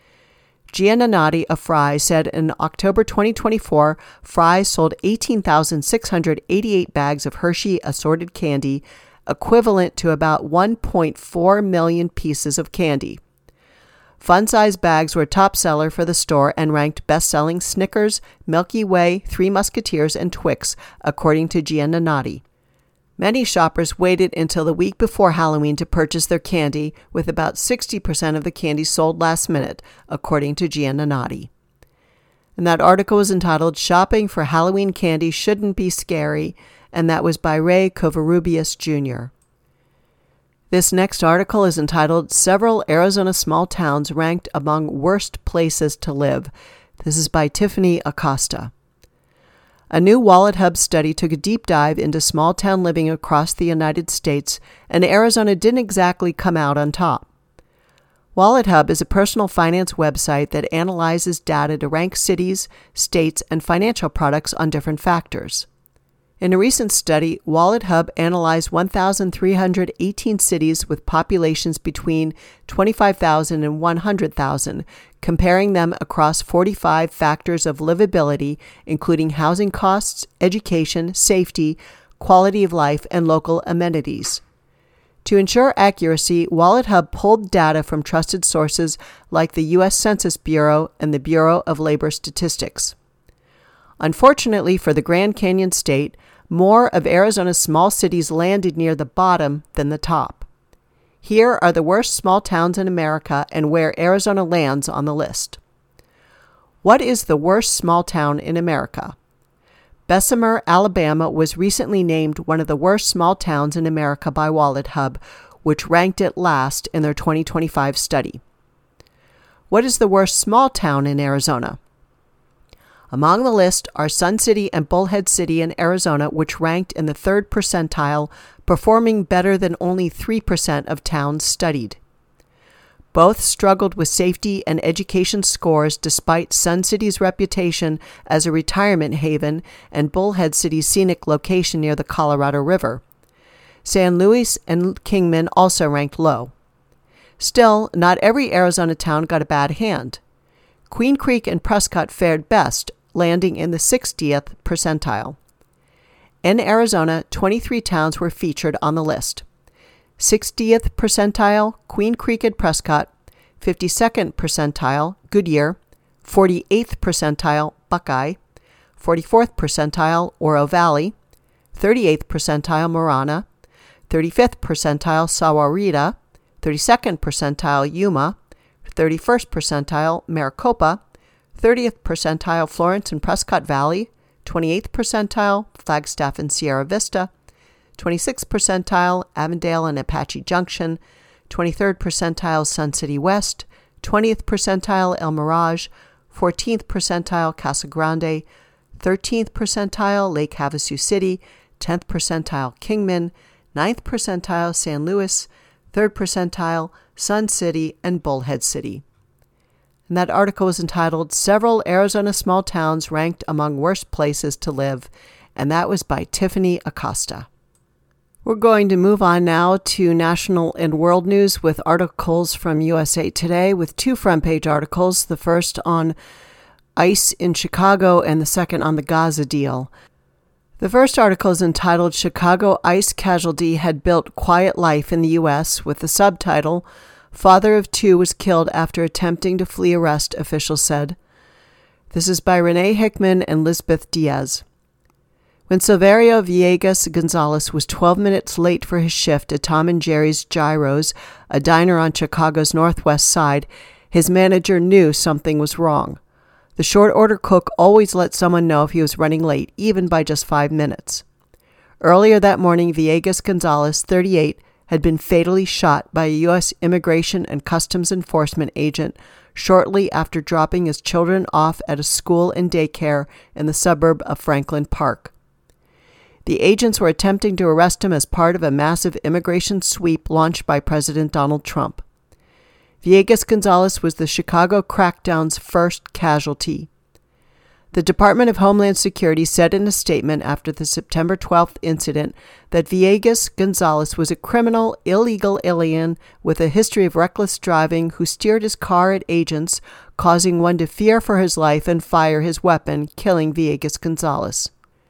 Gianna Nati of Fry said in October twenty twenty-four, Fry sold eighteen thousand six hundred eighty-eight bags of Hershey assorted candy, equivalent to about one point four million pieces of candy. Fun-size bags were top seller for the store and ranked best-selling Snickers, Milky Way, Three Musketeers, and Twix, according to Gianna Nati. Many shoppers waited until the week before Halloween to purchase their candy, with about sixty percent of the candy sold last minute, according to Gianna Nati. And that article was entitled Shopping for Halloween Candy Shouldn't Be Scary, and that was by Ray Covarrubias, Junior This next article is entitled Several Arizona Small Towns Ranked Among Worst Places to Live. This is by Tiffany Acosta. A new WalletHub study took a deep dive into small-town living across the United States, and Arizona didn't exactly come out on top. WalletHub is a personal finance website that analyzes data to rank cities, states, and financial products on different factors. In a recent study, WalletHub analyzed one thousand three hundred eighteen cities with populations between twenty-five thousand and one hundred thousand, comparing them across forty-five factors of livability, including housing costs, education, safety, quality of life, and local amenities. To ensure accuracy, WalletHub pulled data from trusted sources like the U S Census Bureau and the Bureau of Labor Statistics. Unfortunately for the Grand Canyon State, more of Arizona's small cities landed near the bottom than the top. Here are the worst small towns in America and where Arizona lands on the list. What is the worst small town in America? Bessemer, Alabama was recently named one of the worst small towns in America by WalletHub, which ranked it last in their twenty twenty-five study. What is the worst small town in Arizona? Among the list are Sun City and Bullhead City in Arizona, which ranked in the third percentile, performing better than only three percent of towns studied. Both struggled with safety and education scores despite Sun City's reputation as a retirement haven and Bullhead City's scenic location near the Colorado River. San Luis and Kingman also ranked low. Still, not every Arizona town got a bad hand. Queen Creek and Prescott fared best, landing in the sixtieth percentile. In Arizona, twenty-three towns were featured on the list. sixtieth percentile, Queen Creek and Prescott, fifty-second percentile, Goodyear, forty-eighth percentile, Buckeye, forty-fourth percentile, Oro Valley, thirty-eighth percentile, Marana, thirty-fifth percentile, Sahuarita, thirty-second percentile, Yuma, thirty-first percentile, Maricopa, thirtieth percentile, Florence and Prescott Valley, twenty-eighth percentile, Flagstaff and Sierra Vista, twenty-sixth percentile, Avondale and Apache Junction, twenty-third percentile, Sun City West, twentieth percentile El Mirage, fourteenth percentile Casa Grande, thirteenth percentile Lake Havasu City, tenth percentile Kingman, ninth percentile San Luis, third percentile Sun City, and Bullhead City. And that article was entitled Several Arizona Small Towns Ranked Among Worst Places to Live, and that was by Tiffany Acosta. We're going to move on now to national and world news with articles from U S A Today with two front-page articles, the first on ICE in Chicago and the second on the Gaza deal. The first article is entitled Chicago ICE Casualty Had Built Quiet Life in the U S with the subtitle, Father of Two Was Killed After Attempting to Flee Arrest, Officials Said. This is by Renee Hickman and Lisbeth Diaz. When Silverio Villegas Gonzalez was twelve minutes late for his shift at Tom and Jerry's Gyros, a diner on Chicago's northwest side, his manager knew something was wrong. The short-order cook always let someone know if he was running late, even by just five minutes. Earlier that morning, Villegas Gonzalez, thirty-eight, had been fatally shot by a U S Immigration and Customs Enforcement agent shortly after dropping his children off at a school and daycare in the suburb of Franklin Park. The agents were attempting to arrest him as part of a massive immigration sweep launched by President Donald Trump. Villegas Gonzalez was the Chicago crackdown's first casualty. The Department of Homeland Security said in a statement after the September twelfth incident that Villegas Gonzalez was a criminal, illegal alien with a history of reckless driving who steered his car at agents, causing one to fear for his life and fire his weapon, killing Villegas Gonzalez.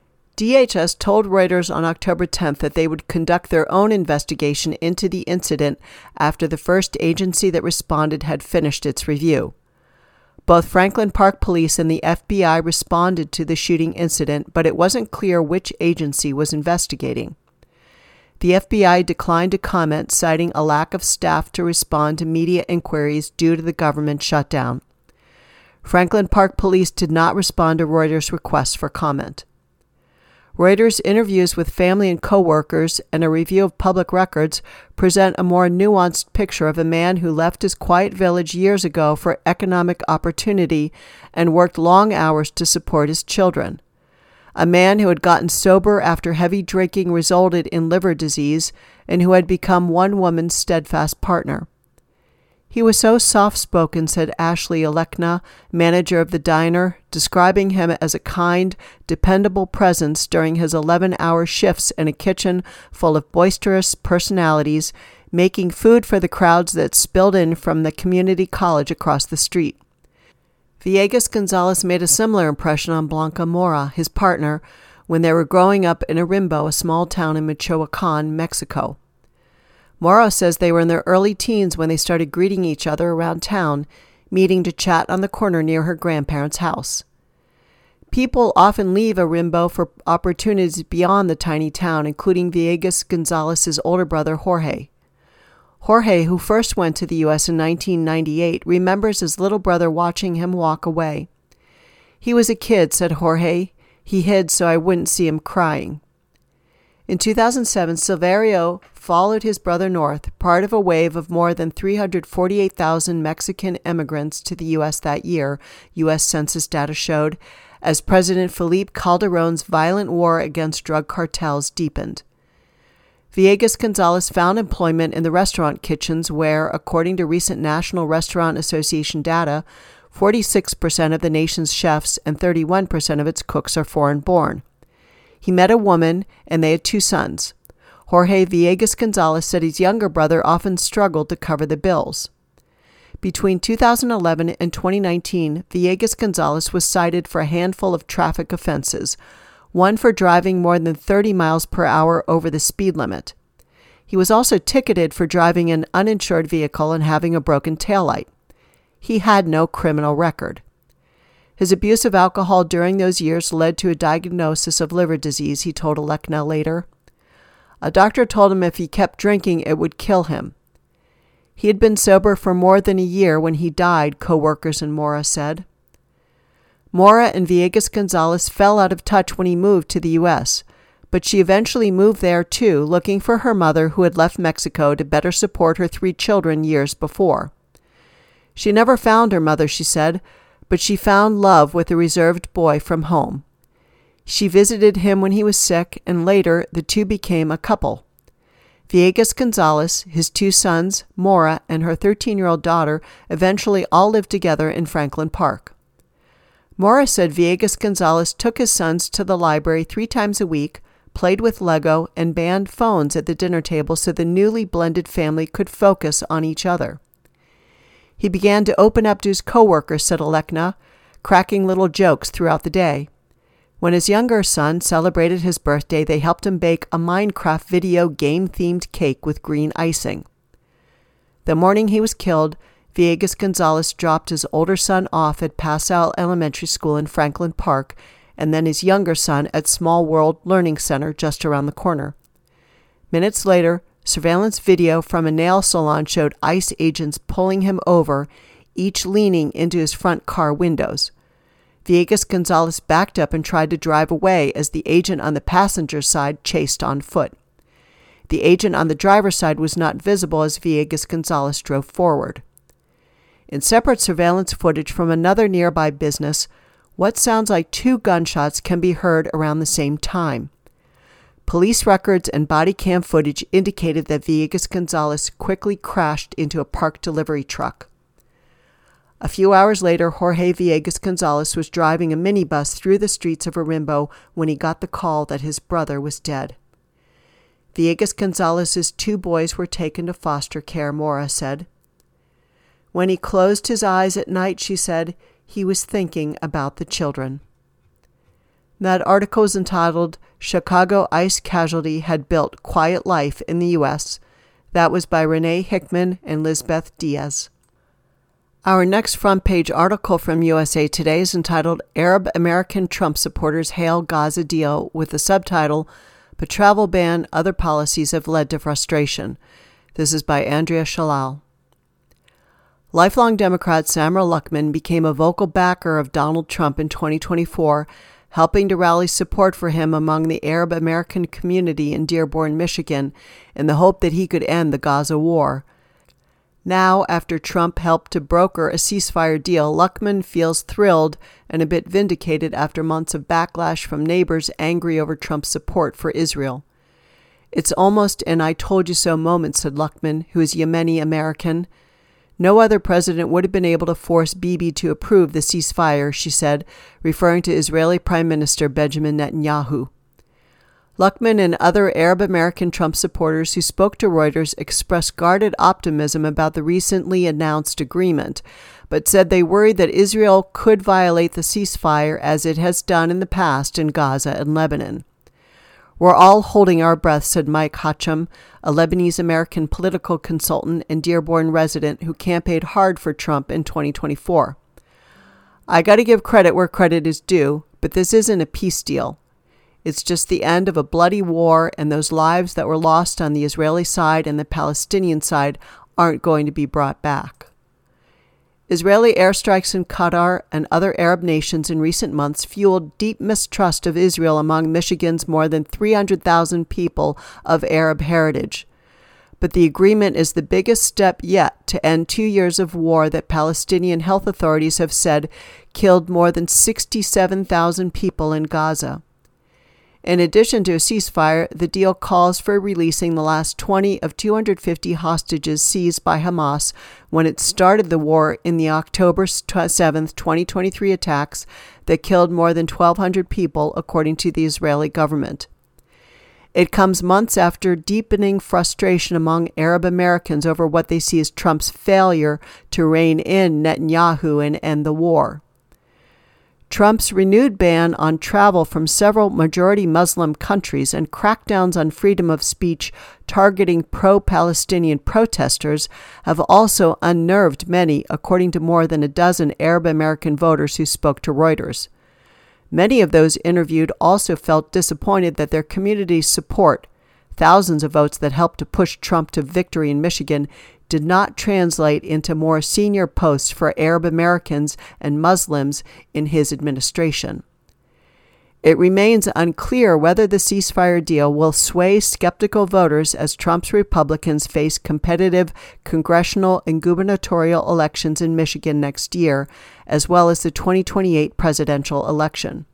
D H S told Reuters on October tenth that they would conduct their own investigation into the incident after the first agency that responded had finished its review. Both Franklin Park Police and the F B I responded to the shooting incident, but it wasn't clear which agency was investigating. The F B I declined to comment, citing a lack of staff to respond to media inquiries due to the government shutdown. Franklin Park Police did not respond to Reuters' request for comment. Reuters' interviews with family and co-workers and a review of public records present a more nuanced picture of a man who left his quiet village years ago for economic opportunity and worked long hours to support his children. A man who had gotten sober after heavy drinking resulted in liver disease and who had become one woman's steadfast partner. He was so soft-spoken, said Ashley Alekna, manager of the diner, describing him as a kind, dependable presence during his eleven-hour shifts in a kitchen full of boisterous personalities, making food for the crowds that spilled in from the community college across the street. Villegas Gonzalez made a similar impression on Blanca Mora, his partner, when they were growing up in Arimbo, a small town in Michoacan, Mexico. Mora says they were in their early teens when they started greeting each other around town, meeting to chat on the corner near her grandparents' house. People often leave Arimbo for opportunities beyond the tiny town, including Villegas Gonzalez's older brother, Jorge. Jorge, who first went to the U S in nineteen ninety-eight, remembers his little brother watching him walk away. He was a kid, said Jorge. He hid so I wouldn't see him crying. In two thousand seven, Silverio followed his brother north, part of a wave of more than three hundred forty-eight thousand Mexican immigrants to the U S that year, U S Census data showed, as President Felipe Calderon's violent war against drug cartels deepened. Villegas Gonzalez found employment in the restaurant kitchens where, according to recent National Restaurant Association data, forty-six percent of the nation's chefs and thirty-one percent of its cooks are foreign-born. He met a woman, and they had two sons. Jorge Villegas Gonzalez said his younger brother often struggled to cover the bills. Between two thousand eleven and twenty nineteen, Villegas Gonzalez was cited for a handful of traffic offenses, one for driving more than thirty miles per hour over the speed limit. He was also ticketed for driving an uninsured vehicle and having a broken taillight. He had no criminal record. His abuse of alcohol during those years led to a diagnosis of liver disease, he told Alekna later. A doctor told him if he kept drinking, it would kill him. He had been sober for more than a year when he died, co-workers in Mora said. Mora and Villegas Gonzalez fell out of touch when he moved to the U S, but she eventually moved there too, looking for her mother who had left Mexico to better support her three children years before. She never found her mother, she said, but she found love with a reserved boy from home. She visited him when he was sick, and later the two became a couple. Villegas Gonzalez, his two sons, Maura, and her thirteen-year-old daughter eventually all lived together in Franklin Park. Maura said Villegas Gonzalez took his sons to the library three times a week, played with Lego, and banned phones at the dinner table so the newly blended family could focus on each other. He began to open up to his co-workers, said Alekna, cracking little jokes throughout the day. When his younger son celebrated his birthday, they helped him bake a Minecraft video game-themed cake with green icing. The morning he was killed, Villegas Gonzalez dropped his older son off at Passau Elementary School in Franklin Park, and then his younger son at Small World Learning Center just around the corner. Minutes later, surveillance video from a nail salon showed ICE agents pulling him over, each leaning into his front car windows. Villegas Gonzalez backed up and tried to drive away as the agent on the passenger side chased on foot. The agent on the driver's side was not visible as Villegas Gonzalez drove forward. In separate surveillance footage from another nearby business, what sounds like two gunshots can be heard around the same time. Police records and body cam footage indicated that Villegas Gonzalez quickly crashed into a parked delivery truck. A few hours later, Jorge Villegas Gonzalez was driving a minibus through the streets of Orimbo when he got the call that his brother was dead. Villegas Gonzalez's two boys were taken to foster care, Maura said. When he closed his eyes at night, she said, he was thinking about the children. That article is entitled, Chicago ICE Casualty Had Built Quiet Life in the U S That was by Renee Hickman and Lisbeth Diaz. Our next front-page article from U S A Today is entitled, Arab American Trump Supporters Hail Gaza Deal, with the subtitle, But Travel Ban, Other Policies Have Led to Frustration. This is by Andrea Shalal. Lifelong Democrat Samara Luckman became a vocal backer of Donald Trump in twenty twenty-four, helping to rally support for him among the Arab American community in Dearborn, Michigan, in the hope that he could end the Gaza war. Now, after Trump helped to broker a ceasefire deal, Luckman feels thrilled and a bit vindicated after months of backlash from neighbors angry over Trump's support for Israel. It's almost an I told you so moment, said Luckman, who is Yemeni American. No other president would have been able to force Bibi to approve the ceasefire, she said, referring to Israeli Prime Minister Benjamin Netanyahu. Luckman and other Arab American Trump supporters who spoke to Reuters expressed guarded optimism about the recently announced agreement, but said they worried that Israel could violate the ceasefire as it has done in the past in Gaza and Lebanon. We're all holding our breath, said Mike Hacham, a Lebanese-American political consultant and Dearborn resident who campaigned hard for Trump in twenty twenty-four. I got to give credit where credit is due, but this isn't a peace deal. It's just the end of a bloody war, and those lives that were lost on the Israeli side and the Palestinian side aren't going to be brought back. Israeli airstrikes in Qatar and other Arab nations in recent months fueled deep mistrust of Israel among Michigan's more than three hundred thousand people of Arab heritage. But the agreement is the biggest step yet to end two years of war that Palestinian health authorities have said killed more than sixty-seven thousand people in Gaza. In addition to a ceasefire, the deal calls for releasing the last twenty of two hundred fifty hostages seized by Hamas when it started the war in the October seventh, twenty twenty-three attacks that killed more than twelve hundred people, according to the Israeli government. It comes months after deepening frustration among Arab Americans over what they see as Trump's failure to rein in Netanyahu and end the war. Trump's renewed ban on travel from several majority Muslim countries and crackdowns on freedom of speech targeting pro-Palestinian protesters have also unnerved many, according to more than a dozen Arab American voters who spoke to Reuters. Many of those interviewed also felt disappointed that their community's support, thousands of votes that helped to push Trump to victory in Michigan, did not translate into more senior posts for Arab Americans and Muslims in his administration. It remains unclear whether the ceasefire deal will sway skeptical voters as Trump's Republicans face competitive congressional and gubernatorial elections in Michigan next year, as well as the twenty twenty-eight presidential election.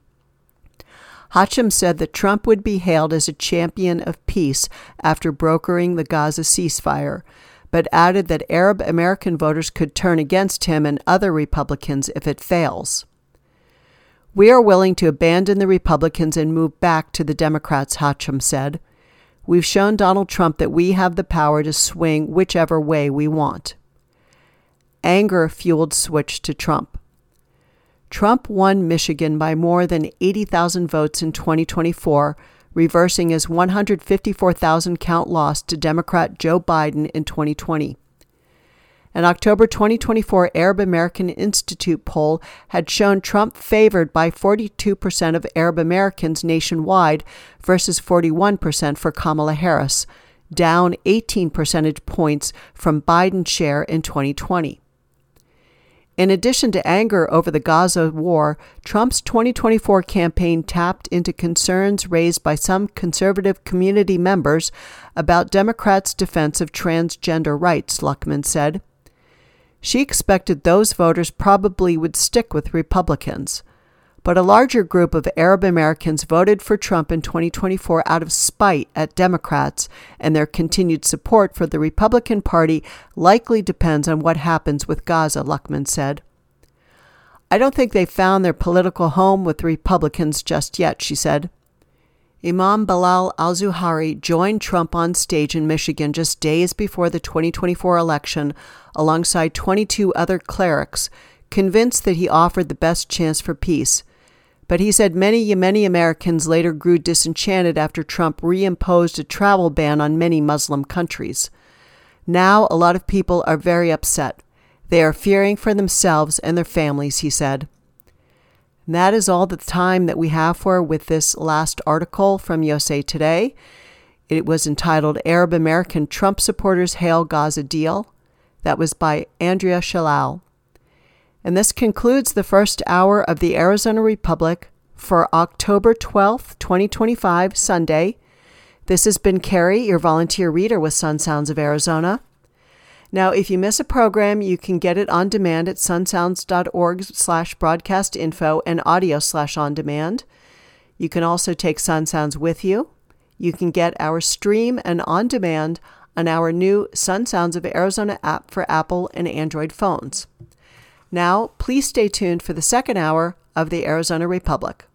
Hacham said that Trump would be hailed as a champion of peace after brokering the Gaza ceasefire, but added that Arab American voters could turn against him and other Republicans if it fails. "We are willing to abandon the Republicans and move back to the Democrats," Hacham said. "We've shown Donald Trump that we have the power to swing whichever way we want." Anger fueled switch to Trump. Trump won Michigan by more than eighty thousand votes in twenty twenty-four, reversing his one hundred fifty-four thousand count loss to Democrat Joe Biden in twenty twenty. An October twenty twenty-four Arab American Institute poll had shown Trump favored by forty-two percent of Arab Americans nationwide versus forty-one percent for Kamala Harris, down eighteen percentage points from Biden's share in twenty twenty. In addition to anger over the Gaza war, Trump's twenty twenty-four campaign tapped into concerns raised by some conservative community members about Democrats' defense of transgender rights, Luckman said. She expected those voters probably would stick with Republicans, but a larger group of Arab Americans voted for Trump in twenty twenty-four out of spite at Democrats, and their continued support for the Republican Party likely depends on what happens with Gaza, Luckman said. "I don't think they found their political home with the Republicans just yet," she said. Imam Bilal al-Zuhari joined Trump on stage in Michigan just days before the twenty twenty-four election alongside twenty-two other clerics, convinced that he offered the best chance for peace. But he said many Yemeni Americans later grew disenchanted after Trump reimposed a travel ban on many Muslim countries. "Now a lot of people are very upset. They are fearing for themselves and their families," he said. And that is all the time that we have for with this last article from U S A Today. It was entitled Arab American Trump Supporters Hail Gaza Deal. That was by Andrea Shalal. And this concludes the first hour of the Arizona Republic for October twelfth, twenty twenty-five, Sunday. This has been Carrie, your volunteer reader with Sun Sounds of Arizona. Now, if you miss a program, you can get it on demand at sunsounds.org slash broadcast info and audio slash on demand. You can also take Sun Sounds with you. You can get our stream and on demand on our new Sun Sounds of Arizona app for Apple and Android phones. Now, please stay tuned for the second hour of the Arizona Republic.